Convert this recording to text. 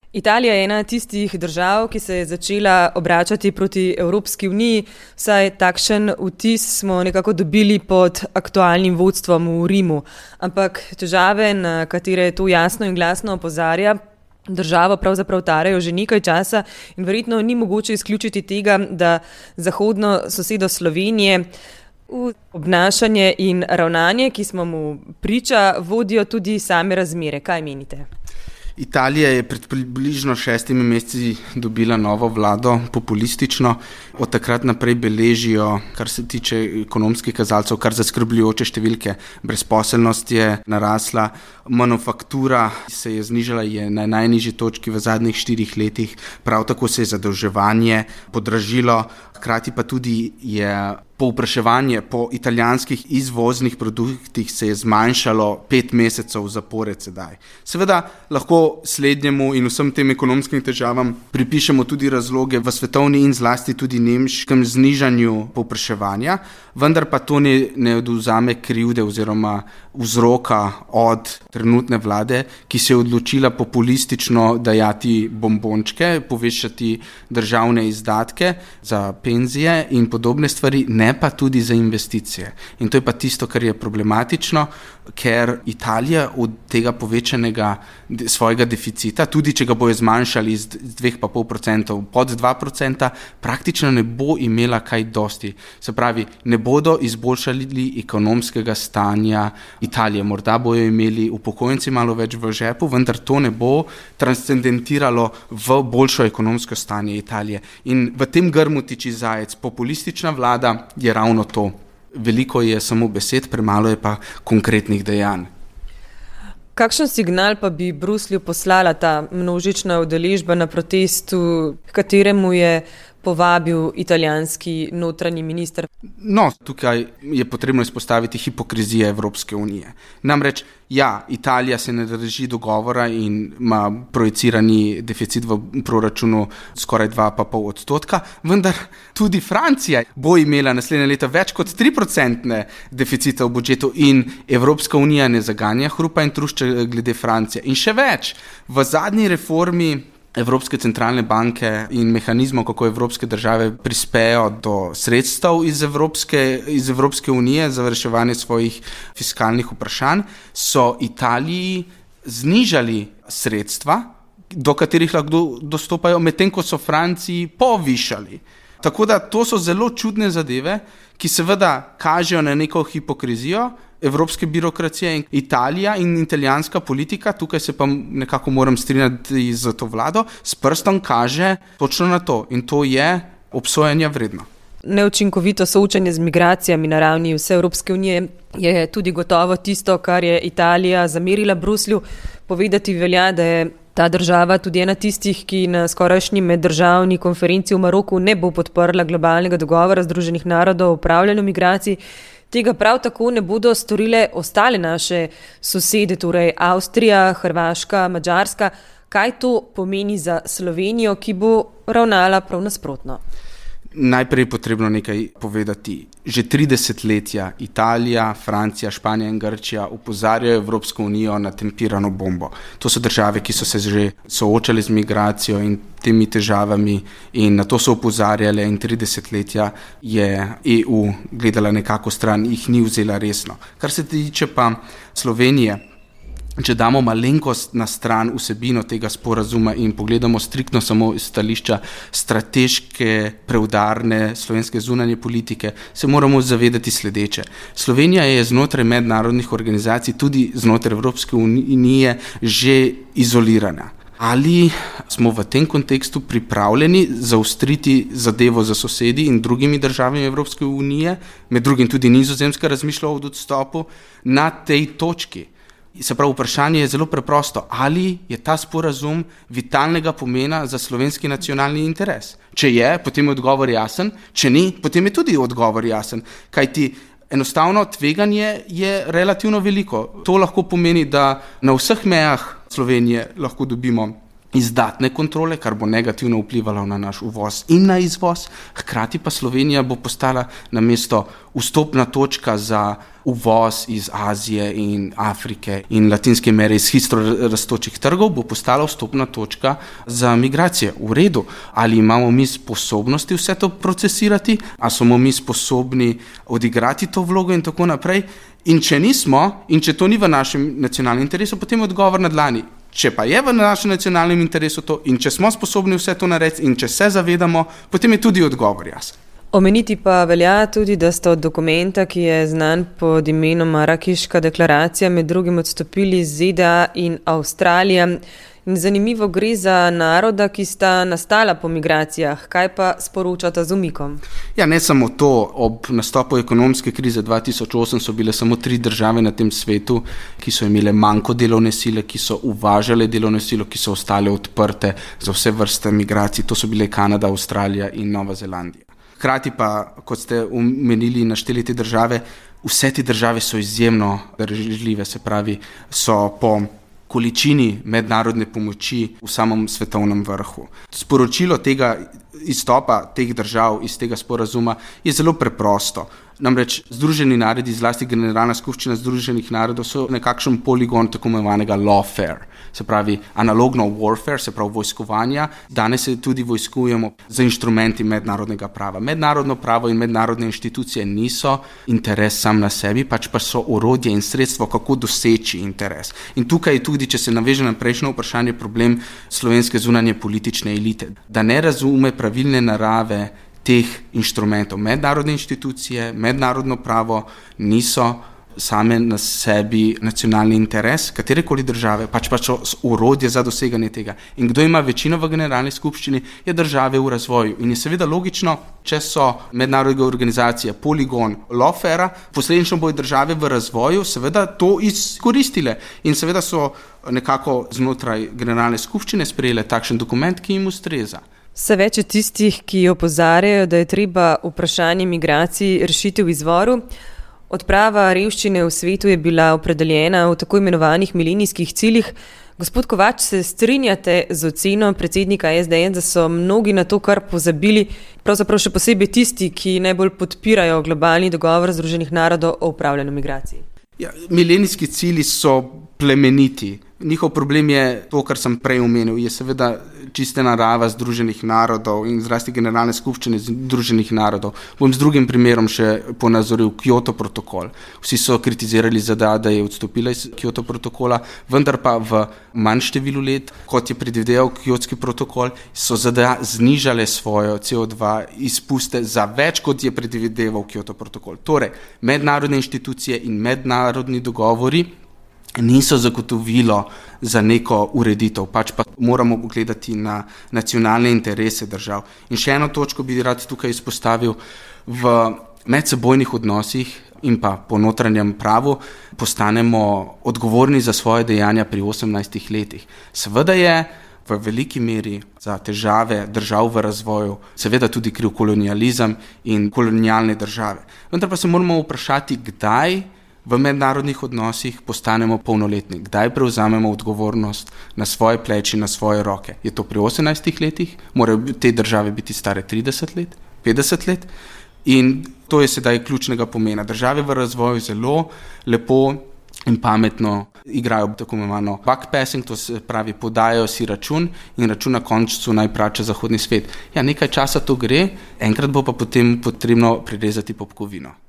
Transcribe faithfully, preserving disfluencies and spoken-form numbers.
Italija je ena tistih držav, ki se je začela obračati proti Evropski uniji, saj takšen vtis smo nekako dobili pod aktualnim vodstvom v Rimu. Ampak težave, na katere to jasno in glasno opozarja, državo pravzaprav tarajo že nekaj časa in verjetno ni mogoče izključiti tega, da zahodno sosedo Slovenije v obnašanje in ravnanje, ki smo mu priča, vodijo tudi same razmere. Kaj menite? Italija je pred približno šestimi meseci dobila novo vlado, populistično. Od takrat naprej beležijo, kar se tiče ekonomskih kazalcev, kar zaskrbljujoče številke. Brezposelnost je narasla, manufaktura se je znižala, je na najnižji točki v zadnjih štirih letih, prav tako se je zadolževanje podražilo, hkrati pa tudi je povpraševanje po italijanskih izvoznih produktih se je zmanjšalo pet mesecev zapored sedaj. Seveda lahko slednjemu in vsem tem ekonomskim težavam pripišemo tudi razloge v svetovni in zlasti tudi nemškem znižanju povpraševanja, vendar pa to ne, ne odvzame krivde oziroma vzroka od trenutne vlade, ki se je odločila populistično dajati bombončke, povečati državne izdatke za penzije in podobne stvari, ne pa tudi za investicije. In to je pa tisto, kar je problematično, ker Italija od tega povečanega svojega deficita, tudi če ga bojo zmanjšali z dveh pa pol procentov pod dva procenta, praktično ne bo imela kaj dosti. Se pravi, ne bodo izboljšali ekonomskega stanja Italije. Morda bojo imeli upokojenci malo več v žepu, vendar to ne bo transcendentiralo v boljšo ekonomsko stanje Italije. In v tem grmu tiči zajec. Populistična vlada je ravno to. Veliko je samo besed, premalo je pa konkretnih dejanj. Kakšen signal pa bi Bruslju poslala ta množična udeležba na protestu, kateremu je povabil italijanski notranji minister? No, tukaj je potrebno izpostaviti hipokrizije Evropske unije. Namreč, ja, Italija se ne drži dogovora in ima projicirani deficit v proračunu skoraj dva pa pol odstotka, vendar tudi Francija bo imela naslednje leto več kot tri procentne deficita v budžetu in Evropska unija ne zaganja hrupa in trušča glede Francije. In še več, v zadnji reformi Evropske centralne banke in mehanizmov, kako evropske države prispejo do sredstev iz Evropske, iz Evropske unije za reševanje svojih fiskalnih vprašanj, so Italiji znižali sredstva, do katerih lahko dostopajo, medtem ko so Franciji povišali. Tako da to so zelo čudne zadeve, ki seveda kažejo na neko hipokrizijo evropske birokracije in Italija in italijanska politika, tukaj se pa nekako moram strinjati z to vlado, s prstom kaže točno na to in to je obsojanja vredno. Neučinkovito soočanje z migracijami na ravni vse Evropske unije je tudi gotovo tisto, kar je Italija zamerila Bruslju. Povedati velja, da je ta država tudi ena tistih, ki na skorajšnji meddržavni konferenci v Maroku ne bo podprla globalnega dogovora Združenih narodov o upravljanju migracij. Tega prav tako ne bodo storile ostale naše sosede, torej Avstrija, Hrvaška, Madžarska. Kaj to pomeni za Slovenijo, ki bo ravnala prav nasprotno? Najprej je potrebno nekaj povedati. Že tri desetletja Italija, Francija, Španija in Grčija opozarjajo Evropsko unijo na tempirano bombo. To so države, ki so se že soočale z migracijo in temi težavami in na to so opozarjale in tri desetletja je E U gledala nekako stran, jih ni vzela resno. Kar se tiče pa Slovenije, če damo malenkost na stran vsebino tega sporazuma in pogledamo striktno samo iz stališča strateške, preudarne slovenske zunanje politike, se moramo zavedati sledeče. Slovenija je znotraj mednarodnih organizacij, tudi znotraj Evropske unije, že izolirana. Ali smo v tem kontekstu pripravljeni zaostriti zadevo za sosedi in drugimi državami Evropske unije, med drugim tudi Nizozemska razmišlja o odstopu, na tej točki? Se pravi, vprašanje je zelo preprosto. Ali je ta sporazum vitalnega pomena za slovenski nacionalni interes? Če je, potem je odgovor jasen. Če ni, potem je tudi odgovor jasen. Kajti enostavno tveganje je relativno veliko. To lahko pomeni, da na vseh mejah Slovenije lahko dobimo izdatne kontrole, kar bo negativno vplivalo na naš uvoz in na izvoz. Hkrati pa Slovenija bo postala namesto vstopna točka za uvoz iz Azije in Afrike in Latinske Amerike, iz hitro rastočih trgov, bo postala vstopna točka za migracije. V redu, ali imamo mi sposobnosti vse to procesirati, ali smo mi sposobni odigrati to vlogo in tako naprej. In če nismo, in če to ni v našem nacionalnem interesu, potem je odgovor na dlani. Če pa je v našem nacionalnem interesu to in če smo sposobni vse to narediti in če se zavedamo, potem je tudi odgovor jasen. Omeniti pa velja tudi, da sta od dokumenta, ki je znan pod imenom Marakiška deklaracija, med drugim odstopili Z D A in Avstralija. In zanimivo, gre za naroda, ki sta nastala po migracijah. Kaj pa sporočata z umikom? Ja, ne samo to. Ob nastopu ekonomske krize dva tisoč osem so bile samo tri države na tem svetu, ki so imele manjko delovne sile, ki so uvažale delovne silo, ki so ostale odprte za vse vrste migracij. To so bile Kanada, Avstralija in Nova Zelandija. Hkrati pa, kot ste omenili, našteli te države, vse te države so izjemno darežljive, se pravi, so po količini mednarodne pomoči v samem svetovnem vrhu. Sporočilo tega izstopa teh držav iz tega sporazuma je zelo preprosto. Namreč Združeni narodi, zlasti Generalna skupščina Združenih narodov, so nekakšen poligon tako imenovanega lawfare, se pravi analogno warfare, se pravi vojskovanja. Danes se tudi vojskujemo za inštrumenti mednarodnega prava. Mednarodno pravo in mednarodne inštitucije niso interes sam na sebi, pač pa so orodje in sredstvo, kako doseči interes. In tukaj je tudi, če se naveže na prejšnje vprašanje, problem slovenske zunanje politične elite, da ne razume pravilne narave teh inštrumentov. Mednarodne inštitucije, mednarodno pravo niso same na sebi nacionalni interes katerekoli države, pač pa so orodje za doseganje tega. In kdo ima večino v Generalni skupščini, je države v razvoju. In je seveda logično, če so mednarodne organizacije poligon lawfare, posledično bodo države v razvoju seveda to izkoristile. In seveda so nekako znotraj Generalne skupščine sprejele takšen dokument, ki jim ustreza. Vse več je tistih, ki opozarjajo, da je treba vprašanje migracij rešiti v izvoru. Odprava revščine v svetu je bila opredeljena v tako imenovanih milenijskih ciljih. Gospod Kovač, se strinjate z oceno predsednika S D S, da so mnogi na to kar pozabili, pravzaprav še posebej tisti, ki najbolj podpirajo globalni dogovor Združenih narodov o upravljanju migracij? Ja, milenijski cilji so plemeniti. Njihov problem je to, kar sem prej omenil, je seveda čiste narava Združenih narodov in zlasti Generalne skupščine Združenih narodov. Bom z drugim primerom še ponazoril Kyoto protokol. Vsi so kritizirali Z D A, da je odstopila iz Kyoto protokola, vendar pa v manj številu let, kot je predvideval Kyotski protokol, so Z D A znižale svojo C O dva izpuste za več, kot je predvideval Kyoto protokol. Torej, mednarodne inštitucije in mednarodni dogovori niso zagotovilo za neko ureditev, pač pa moramo gledati na nacionalne interese držav. In še eno točko bi rad tukaj izpostavil, v medsebojnih odnosih in pa po notranjem pravu postanemo odgovorni za svoje dejanja pri osemnajstih letih. Seveda je v veliki meri za težave držav v razvoju seveda tudi kriv kolonializem in kolonialne države. Vendar pa se moramo vprašati, kdaj v mednarodnih odnosih postanemo polnoletni, kdaj prevzamemo odgovornost na svoje pleči, na svoje roke. Je to pri osemnajstih letih? Morajo te države biti stare trideset let, petdeset let? In to je sedaj ključnega pomena. Države v razvoju zelo lepo in pametno igrajo tako imenovano backpassing, to se pravi podajajo si račun in račun na koncu naj plača zahodni svet. Ja, nekaj časa to gre, enkrat bo pa potem potrebno prirezati popkovino.